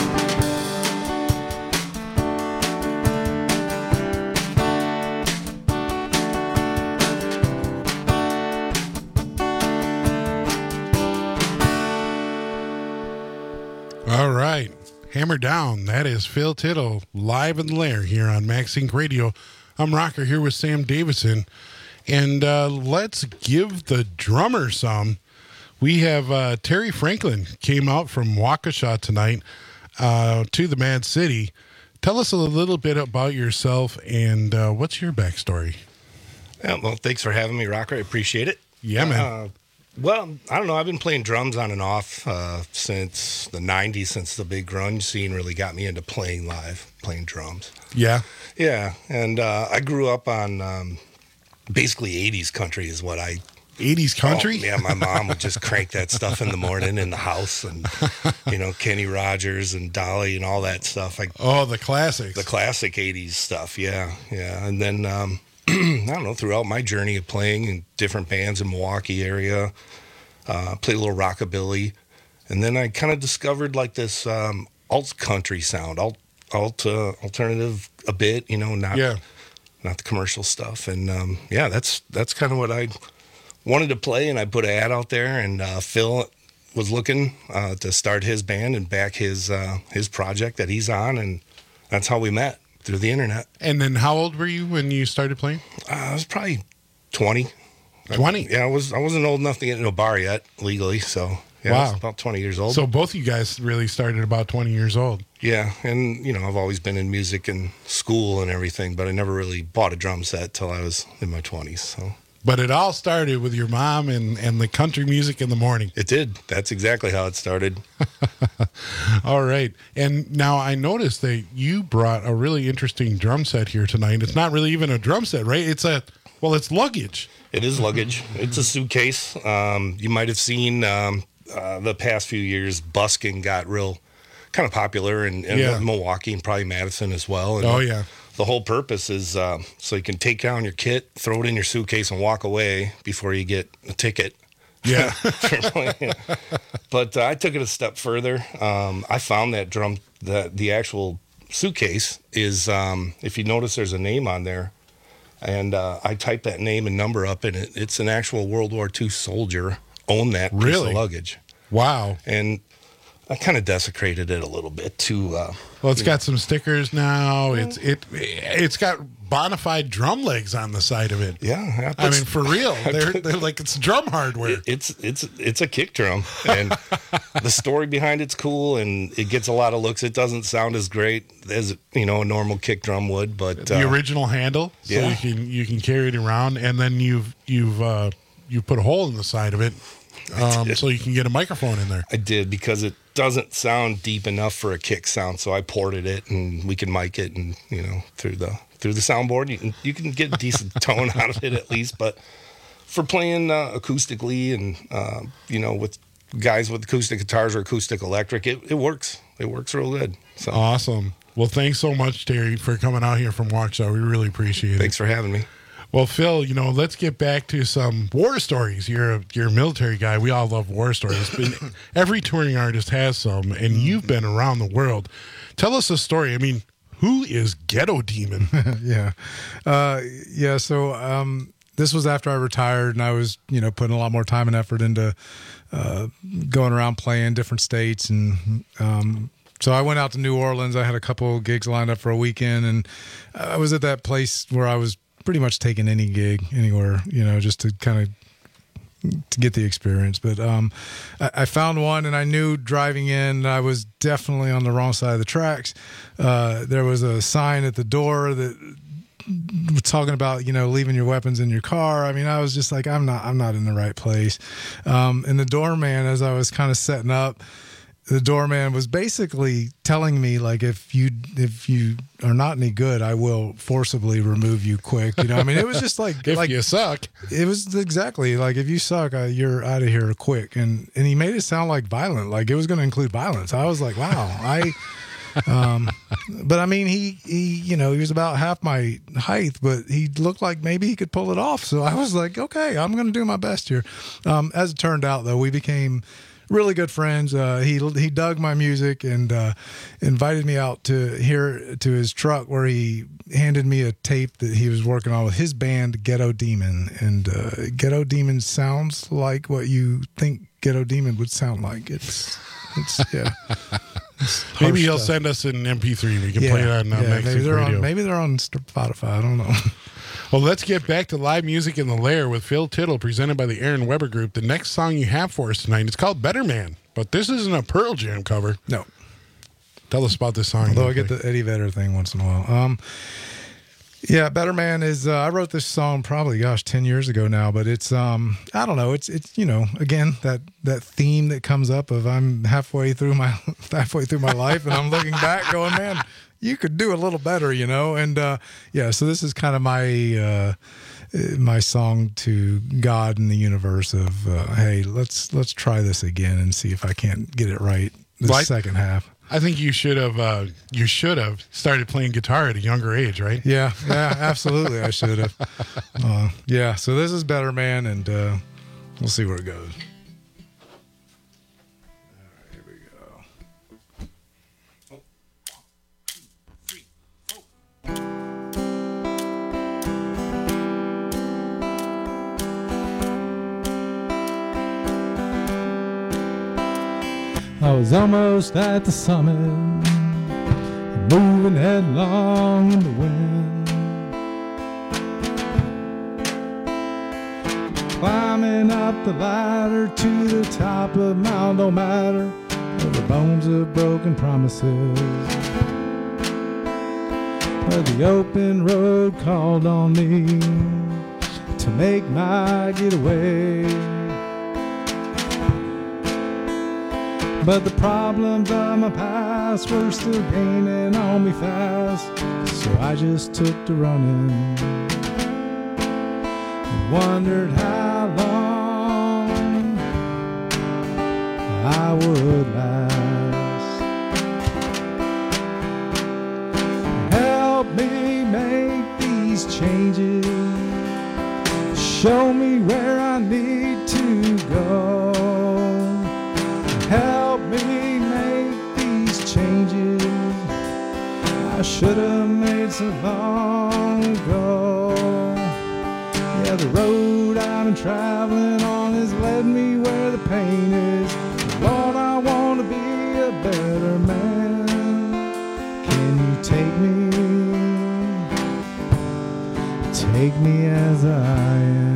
All right. Hammer down. That is Phil Tittle live in the lair here on Max Inc. Radio. I'm Rocker here with Sam Davison. And let's give the drummer some. We have Terry Franklin came out from Waukesha tonight to the Mad City. Tell us a little bit about yourself and what's your backstory? Yeah, well, thanks for having me, Rocker. I appreciate it. Yeah, man. Well, I don't know. I've been playing drums on and off since the 90s, since the big grunge scene really got me into playing live, playing drums. Yeah? Yeah, and I grew up on... basically 80s country is what I... 80s country? Oh, yeah, my mom would just crank that stuff in the morning in the house and, Kenny Rogers and Dolly and all that stuff. The classics. The classic 80s stuff, yeah. And then, I don't know, throughout my journey of playing in different bands in Milwaukee area, played a little rockabilly. And then I kind of discovered like this alt country sound, alternative a bit, not the commercial stuff. And that's kind of what I wanted to play. And I put an ad out there, and Phil was looking to start his band and back his project that he's on. And that's how we met, through the internet. And then how old were you when you started playing? I was probably 20. 20? Yeah, I wasn't old enough to get into a bar yet, legally. So yeah, I was about 20 years old. So both of you guys really started about 20 years old. Yeah, and, I've always been in music and school and everything, but I never really bought a drum set till I was in my 20s. So. But it all started with your mom and the country music in the morning. It did. That's exactly how it started. All right. And now I noticed that you brought a really interesting drum set here tonight. It's not really even a drum set, right? It's luggage. It is luggage. It's a suitcase. You might have seen the past few years, busking got real kind of popular in Milwaukee and probably Madison as well. And the whole purpose is so you can take down your kit, throw it in your suitcase, and walk away before you get a ticket. Yeah. But I took it a step further. I found that the actual suitcase is, if you notice, there's a name on there. And I typed that name and number up in it. It's an actual World War II soldier owned that piece of luggage. Wow. And I kind of desecrated it a little bit too. Well, it's got some stickers now. It's got bona fide drum legs on the side of it. Yeah, I mean, for real, they're like it's drum hardware. It's a kick drum, and the story behind it's cool, and it gets a lot of looks. It doesn't sound as great as a normal kick drum would, but the original handle, so you can carry it around, and then you've put a hole in the side of it. So you can get a microphone in there. I did, because it doesn't sound deep enough for a kick sound, so I ported it, and we can mic it, and through the soundboard you can get a decent tone out of it at least. But for playing acoustically and with guys with acoustic guitars or acoustic electric, it works. It works real good. So awesome. Well, thanks so much, Terry, for coming out here from Waukesha. We really appreciate it. Thanks for having me. Well, Phil, let's get back to some war stories. You're a military guy. We all love war stories. But every touring artist has some, and you've been around the world. Tell us a story. I mean, who is Ghetto Demon? So this was after I retired, and I was, putting a lot more time and effort into going around playing different states. And so I went out to New Orleans. I had a couple gigs lined up for a weekend, and I was at that place where I was pretty much taking any gig anywhere, just to kind of to get the experience. But I found one, and I knew driving in I was definitely on the wrong side of the tracks. There was a sign at the door that talking about, leaving your weapons in your car. I mean, I was just like, I'm not in the right place. And the doorman, as I was kind of setting up, the doorman was basically telling me, like, if you are not any good, I will forcibly remove you quick. I mean, it was just like, if you suck, it was exactly like, if you suck, you're out of here quick. And he made it sound like violent, like it was going to include violence. I was like, wow, but I mean, he was about half my height, but he looked like maybe he could pull it off. So I was like, okay, I'm going to do my best here. As it turned out, though, we became really good friends. He dug my music and invited me out to his truck, where he handed me a tape that he was working on with his band Ghetto Demon. And Ghetto Demon sounds like what you think Ghetto Demon would sound like. It's yeah. Maybe he'll send us an MP3. We can play it on Max Sync Radio. Maybe they're on Spotify. I don't know. Well, let's get back to live music in the Lair with Phil Tittle, presented by the Aaron Weber Group. The next song you have for us tonight, it's called Better Man, but this isn't a Pearl Jam cover. No. Tell us about this song. Although I get the Eddie Vedder thing once in a while. Yeah, Better Man is, I wrote this song probably, 10 years ago now, but it's, I don't know, it's again, that theme that comes up of I'm halfway through my life, and I'm looking back going, man, you could do a little better, and, so this is kind of my song to God and the universe of, hey, let's try this again and see if I can't get it right the second half. I think you should have started playing guitar at a younger age, right? Yeah, absolutely. I should have. So this is Better Man, and we'll see where it goes. All right, here we go. I was almost at the summit, moving headlong in the wind, climbing up the ladder to the top of Mount O'Matter, where the bones of broken promises, where the open road called on me to make my getaway. But the problems of my past were still gaining on me fast, so I just took to running and wondered how long I would last. Help me make these changes, show me where I need to go. Help me make these changes I should have made so long ago. Yeah, the road I've been traveling on has led me where the pain is. Lord, I want to be a better man. Can you take me as I am?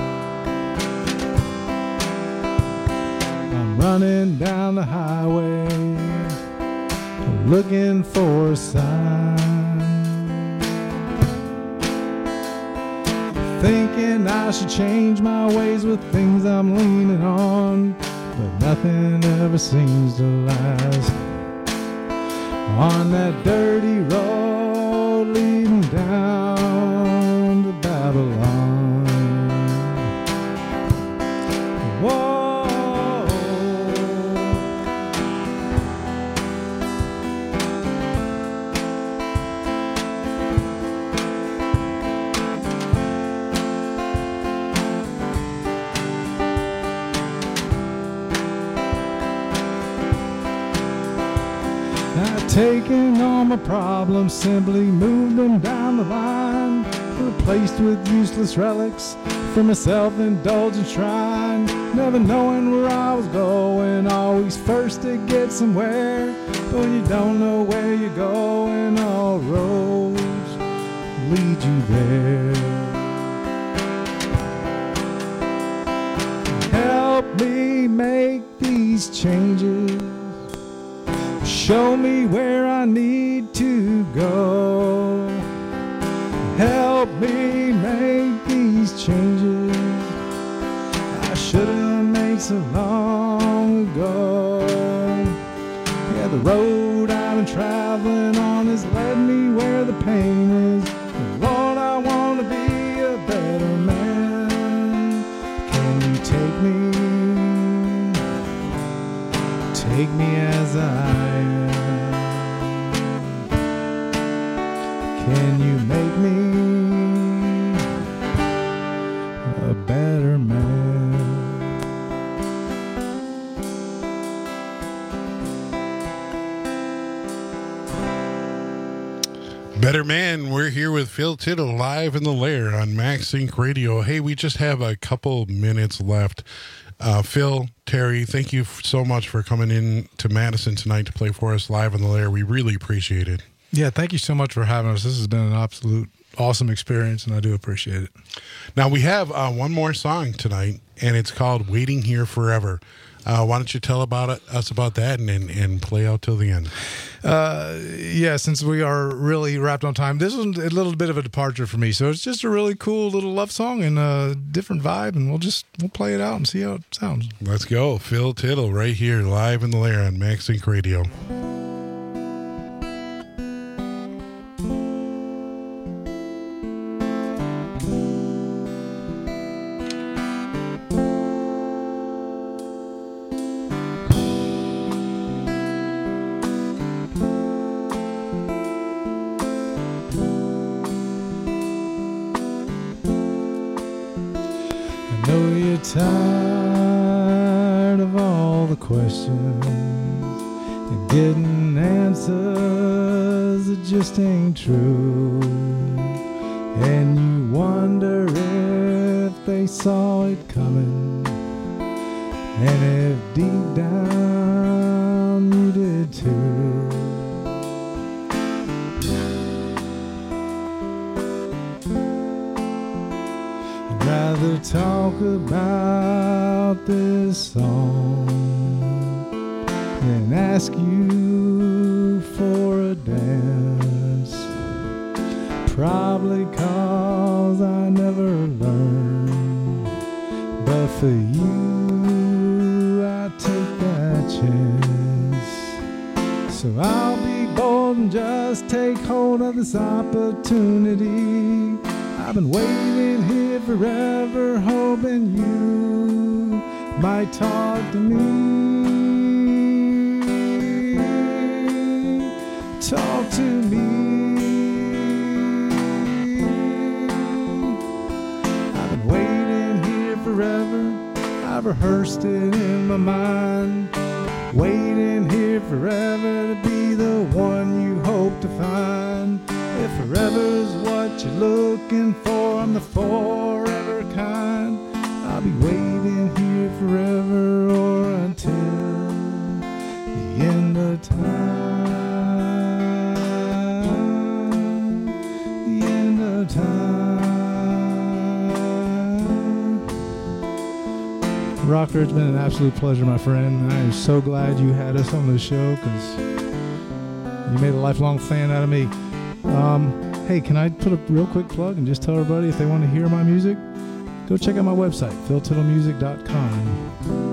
Running down the highway, looking for a sign, thinking I should change my ways with things I'm leaning on, but nothing ever seems to last. On that dirty road leading down to Babylon. Whoa. Taking all my problems, simply moved them down the line, replaced with useless relics from a self-indulgent shrine. Never knowing where I was going, always first to get somewhere. But when you don't know where you're going, all roads lead you there. Help me make these changes, show me where I need to go. Help help me make these changes I should have made so long ago. Yeah, the road I've been traveling on has led me where the pain is. And Lord, I want to be a better man. Can you take me as I am? Can you make me a better man? Better Man, we're here with Phil Tittle live in the Lair on Max Inc. Radio. Hey, we just have a couple minutes left. Phil, Terry, thank you so much for coming in to Madison tonight to play for us live in the Lair. We really appreciate it. Yeah, thank you so much for having us. This has been an absolute awesome experience, and I do appreciate it. Now, we have one more song tonight, and it's called Waiting Here Forever. Why don't you tell us about that and play out till the end? Yeah, since we are really wrapped on time, this was a little bit of a departure for me. So it's just a really cool little love song and a different vibe, and we'll play it out and see how it sounds. Let's go. Phil Tittle right here live in the Lair on Max Inc. Radio. Tired of all the questions and getting answers that just ain't true, and you wonder if they saw it coming, and if deep down you did too. Rather talk about this song than ask you for a dance. Probably 'cause I never learned, but for you I take that chance. So I'll be bold and just take hold of this opportunity. I've been waiting here forever, hoping you might talk to me. Talk to me. I've been waiting here forever. I've rehearsed it in my mind. Waiting here forever to be the one you hope to find. If forever's what you're looking for, I'm the forever kind. I'll be waiting here forever or until the end of time. The end of time. Rocker, it's been an absolute pleasure, my friend. I am so glad you had us on the show because you made a lifelong fan out of me. Hey, can I put a real quick plug and just tell everybody if they want to hear my music, go check out my website, philtittlemusic.com.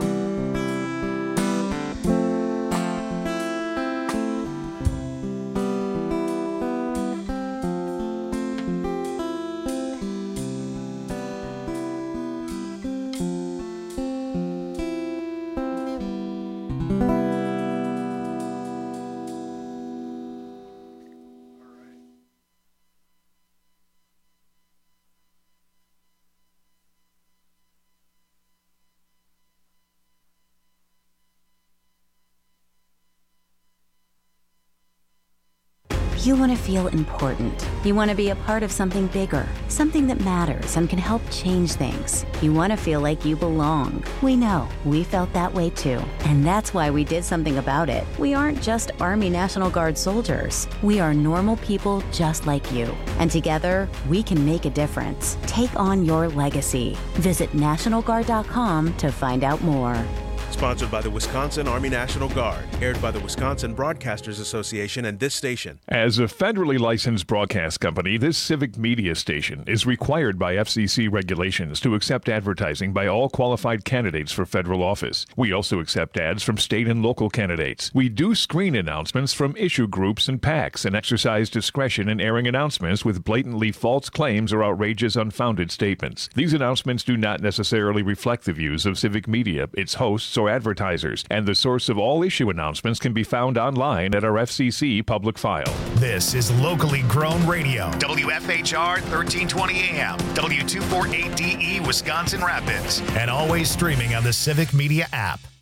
You want to feel important. You want to be a part of something bigger, something that matters and can help change things. You want to feel like you belong. We know. We felt that way too. And that's why we did something about it. We aren't just Army National Guard soldiers. We are normal people just like you. And together, we can make a difference. Take on your legacy. Visit NationalGuard.com to find out more. Sponsored by the Wisconsin Army National Guard. Aired by the Wisconsin Broadcasters Association and this station. As a federally licensed broadcast company, this civic media station is required by FCC regulations to accept advertising by all qualified candidates for federal office. We also accept ads from state and local candidates. We do screen announcements from issue groups and PACs and exercise discretion in airing announcements with blatantly false claims or outrageous, unfounded statements. These announcements do not necessarily reflect the views of Civic Media, its hosts, or advertisers, and the source of all issue announcements can be found online at our FCC public file. This is locally grown radio. WFHR 1320 AM, W248DE Wisconsin Rapids, and always streaming on the Civic Media app.